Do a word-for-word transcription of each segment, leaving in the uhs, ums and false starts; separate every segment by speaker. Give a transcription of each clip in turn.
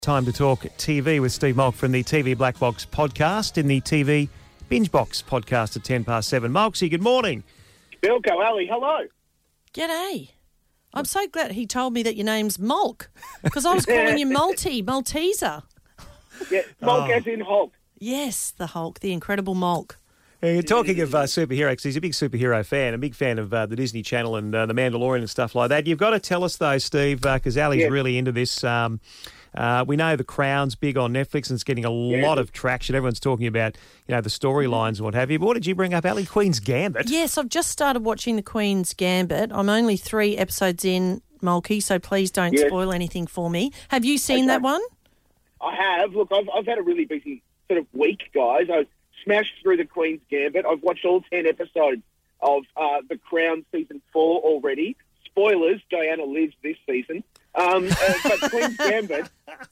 Speaker 1: Time to talk T V with Steve Molk from the T V Black Box podcast in the T V Binge Box podcast at ten past seven. Molksy, good morning.
Speaker 2: Bilko, Ali, hello.
Speaker 3: G'day. I'm so glad he told me that your name's Molk, because I was calling you Malty, Malteser.
Speaker 2: Yeah, Molk
Speaker 1: Oh.
Speaker 2: as in Hulk.
Speaker 3: Yes, the Hulk, the incredible Molk.
Speaker 1: Yeah, you're talking of uh, superheroes. He's a big superhero fan, a big fan of uh, the Disney Channel and uh, The Mandalorian and stuff like that. You've got to tell us, though, Steve, because uh, Ali's
Speaker 2: Yeah.
Speaker 1: really into this. Um, uh, we know The Crown's big on Netflix and it's getting a
Speaker 2: Yeah.
Speaker 1: lot of traction. Everyone's talking about, you know, the storylines and what have you. But what did you bring up, Ali? Queen's Gambit?
Speaker 3: Yes, I've just started watching The Queen's Gambit. I'm only three episodes in, Molky, so please don't
Speaker 2: Yes.
Speaker 3: spoil anything for me. Have you seen
Speaker 2: Okay.
Speaker 3: that one?
Speaker 2: I have. Look, I've, I've had a really busy sort of week, guys. I smashed through the Queen's Gambit. I've watched all ten episodes of uh, The Crown season four already. Spoilers, Diana lives this season. Um, uh, but Queen's Gambit,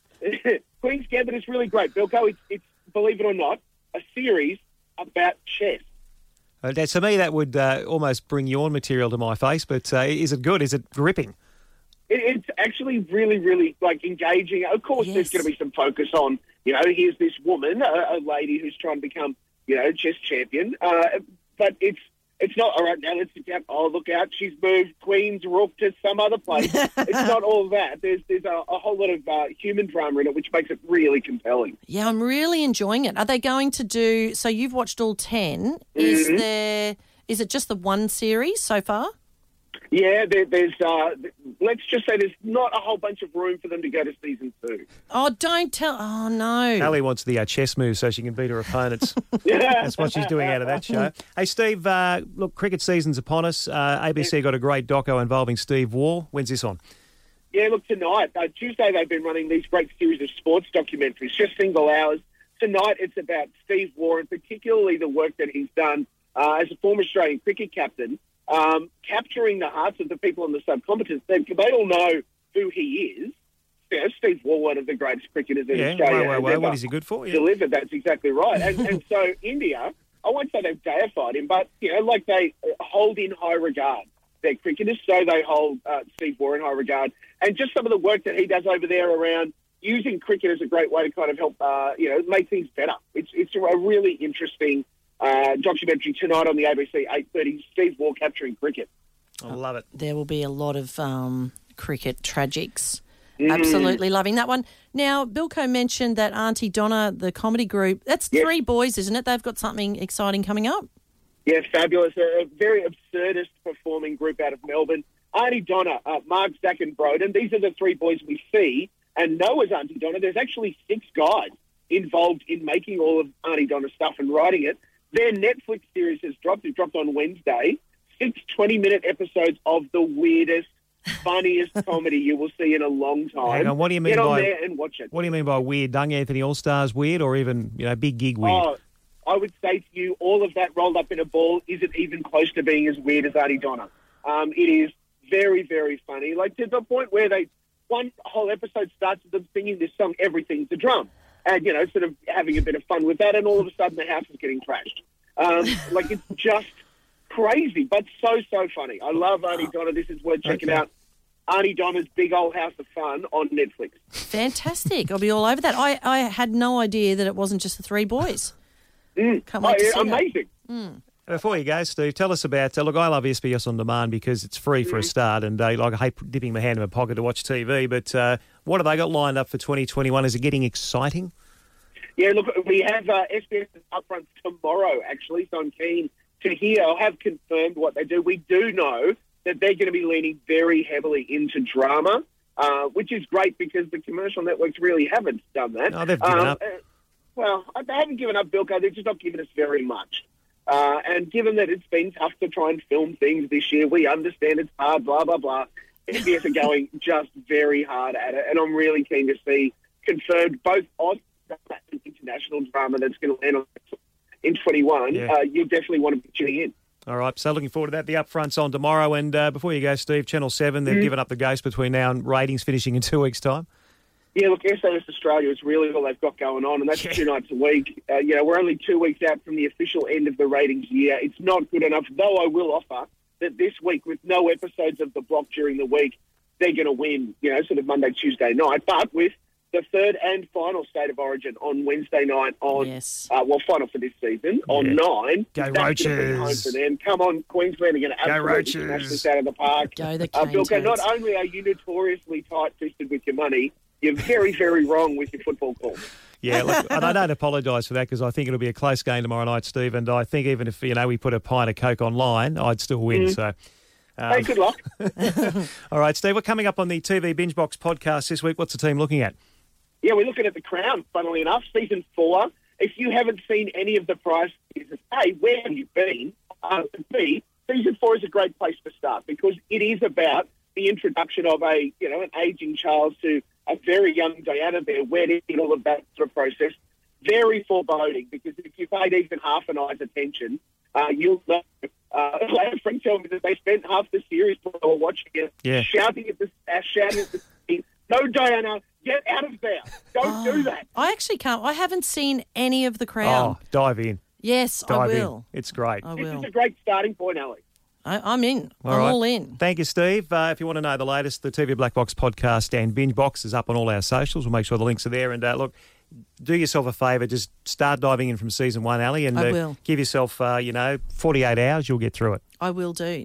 Speaker 2: Queen's Gambit is really great. Bilko, it's, it's, believe it or not, a series about chess.
Speaker 1: Uh, that- to me, that would uh, almost bring yawn material to my face, but uh, is it good? Is it gripping?
Speaker 2: It, it's actually really, really like engaging. Of course,
Speaker 3: Yes.
Speaker 2: there's going to be some focus on, you know, here's this woman, a, a lady who's trying to become, you know, chess champion. Uh, but it's it's not, all right, now let's sit down. Oh, look out, she's moved Queen's Rook to some other place. It's not all that. There's there's a, a whole lot of uh, human drama in it, which makes it really compelling.
Speaker 3: Yeah, I'm really enjoying it. Are they going to do, so you've watched all ten. Is
Speaker 2: Mhm.
Speaker 3: there, is it just the one series so far?
Speaker 2: Yeah, there, there's, uh, let's just say there's not a whole bunch of room for them to go to season two.
Speaker 3: Oh, don't tell, oh no.
Speaker 1: Ali wants the uh, chess move so she can beat her opponents.
Speaker 2: Yeah.
Speaker 1: That's what she's doing out of that show. Hey, Steve, uh, look, cricket season's upon us. Uh, A B C got a great doco involving Steve Waugh. When's this on?
Speaker 2: Yeah, look, tonight, uh, Tuesday, they've been running these great series of sports documentaries, just single hours. Tonight, it's about Steve Waugh and particularly the work that he's done uh, as a former Australian cricket captain, um, capturing the hearts of the people on the subcontinent. They, they all know who he is. You know, Steve Waugh, one of the greatest cricketers in
Speaker 1: Yeah,
Speaker 2: Australia.
Speaker 1: whoa, whoa,
Speaker 2: has
Speaker 1: whoa.
Speaker 2: ever
Speaker 1: What is he good for? Yeah.
Speaker 2: delivered. That's exactly right. And, and so India, I won't say they've deified him, but, you know, like they hold in high regard their cricketers, so they hold uh, Steve Waugh in high regard. And just some of the work that he does over there around using cricket as a great way to kind of help, uh, you know, make things better. It's it's a really interesting uh, documentary tonight on the A B C eight thirty, Steve Waugh capturing cricket.
Speaker 1: I love it.
Speaker 3: There will be a lot of um, cricket tragics.
Speaker 2: Mm.
Speaker 3: Absolutely loving that one. Now, Bilko mentioned that Auntie Donna, the comedy group, that's
Speaker 2: Yes.
Speaker 3: three boys, isn't it? They've got something exciting coming up.
Speaker 2: Yeah, fabulous. A, a very absurdist performing group out of Melbourne. Auntie Donna, uh, Mark, Zach and Broden, these are the three boys we see and know as Auntie Donna. There's actually six guys involved in making all of Auntie Donna stuff and writing it. Their Netflix series has dropped. It dropped on Wednesday. Six twenty-minute episodes of the weirdest, funniest comedy you will see in a long time.
Speaker 1: Hang on, what do you mean
Speaker 2: Get on
Speaker 1: by-
Speaker 2: there and watch it.
Speaker 1: What do you mean by weird? Dung Anthony All-Stars weird or even, you know, Big Gig weird?
Speaker 2: Oh, I would say to you, all of that rolled up in a ball isn't even close to being as weird as Auntie Donna. Um, it is very, very funny. Like, to the point where they, one whole episode starts with them singing this song, Everything's a Drum, and, you know, sort of having a bit of fun with that, and all of a sudden the house is getting trashed. Um, like, it's just crazy, but so, so funny. I love Auntie Donna. This is worth checking
Speaker 1: Okay.
Speaker 2: out. Auntie Donna's Big Old House of Fun on Netflix.
Speaker 3: Fantastic. I'll be all over that. I, I had no idea that it wasn't just the three boys.
Speaker 2: Mm.
Speaker 3: Can't wait
Speaker 2: Oh,
Speaker 3: to
Speaker 2: yeah,
Speaker 3: see that.
Speaker 2: amazing.
Speaker 1: Before you go, Steve, tell us about, uh, look, I love S B S On Demand because it's free for a start and uh, like I hate dipping my hand in my pocket to watch T V, but uh, what have they got lined up for twenty twenty-one? Is it getting exciting?
Speaker 2: Yeah, look, we have uh, S B S upfront tomorrow, actually, so I'm keen to hear. I'll have confirmed what they do. We do know that they're going to be leaning very heavily into drama, uh, which is great because the commercial networks really haven't done that.
Speaker 1: No, they've given
Speaker 2: Um,
Speaker 1: up.
Speaker 2: uh, well, they haven't given up, Bilko. They've just not given us very much. Uh, and given that it's been tough to try and film things this year, we understand it's hard, blah, blah, blah. S B S are going just very hard at it, and I'm really keen to see confirmed both Oz and international drama that's going to land on in twenty-one.
Speaker 1: Yeah.
Speaker 2: Uh, you definitely want to be tuning in.
Speaker 1: All right, so looking forward to that. The upfront's on tomorrow. And uh, before you go, Steve, Channel seven, they've given up the ghost between now and ratings finishing in two weeks' time.
Speaker 2: Yeah, look, S A S Australia is really all they've got going on, and that's
Speaker 1: Yeah.
Speaker 2: two nights a week. Uh, you know, we're only two weeks out from the official end of the ratings year. It's not good enough, though I will offer that this week, with no episodes of The Block during the week, they're going to win, you know, sort of Monday, Tuesday night. But with the third and final State of Origin on Wednesday night on,
Speaker 3: Yes.
Speaker 2: uh, well, final for this season, on
Speaker 1: Yeah.
Speaker 2: nine.
Speaker 1: Go
Speaker 2: That's gonna bring it home
Speaker 1: Roaches.
Speaker 2: for them. Come on, Queensland are going to
Speaker 1: Go
Speaker 2: absolutely
Speaker 1: Roaches.
Speaker 2: smash this out of the park.
Speaker 3: Go the
Speaker 2: Uh,
Speaker 3: Cane
Speaker 2: Bilko, not
Speaker 3: Toads.
Speaker 2: only are you notoriously tight-fisted with your money, you're very, very wrong with your football calls.
Speaker 1: Yeah, look, and I don't apologise for that because I think it'll be a close game tomorrow night, Steve. And I think even if you know we put a pint of Coke online, I'd still win.
Speaker 2: Mm.
Speaker 1: So, um,
Speaker 2: Hey, good luck.
Speaker 1: all right, Steve. We're coming up on the T V Binge Box podcast this week. What's the team looking at?
Speaker 2: Yeah, we're looking at The Crown, funnily enough, season four. If you haven't seen any of the prize seasons, A, where have you been? Uh, B, season four is a great place to start because it is about the introduction of a, you know, an aging Charles to a very young Diana, their wedding and all of that sort of process. Very foreboding because if you paid even half an eye's attention, uh, you'll know. Uh, I had a friend tell me that they spent half the series while they were watching it,
Speaker 1: Yeah.
Speaker 2: shouting at the uh, shouting at the screen, "No, Diana, get out of there! Don't do that!"
Speaker 3: I actually can't. I haven't seen any of The Crown.
Speaker 1: Oh, dive in.
Speaker 3: Yes, I
Speaker 1: Dive
Speaker 3: will.
Speaker 1: in. It's great.
Speaker 3: I
Speaker 2: This
Speaker 3: will.
Speaker 2: is a great starting point, Alex.
Speaker 3: I, I'm in.
Speaker 1: All
Speaker 3: I'm
Speaker 1: right.
Speaker 3: all in.
Speaker 1: Thank you, Steve. Uh, if you want to know the latest, the T V Black Box podcast and Binge Box is up on all our socials. We'll make sure the links are there. And uh, look, do yourself a favour. Just start diving in from season one, Ali, and
Speaker 3: I
Speaker 1: uh,
Speaker 3: will.
Speaker 1: give yourself, uh, you know, forty-eight hours. You'll get through it.
Speaker 3: I will do.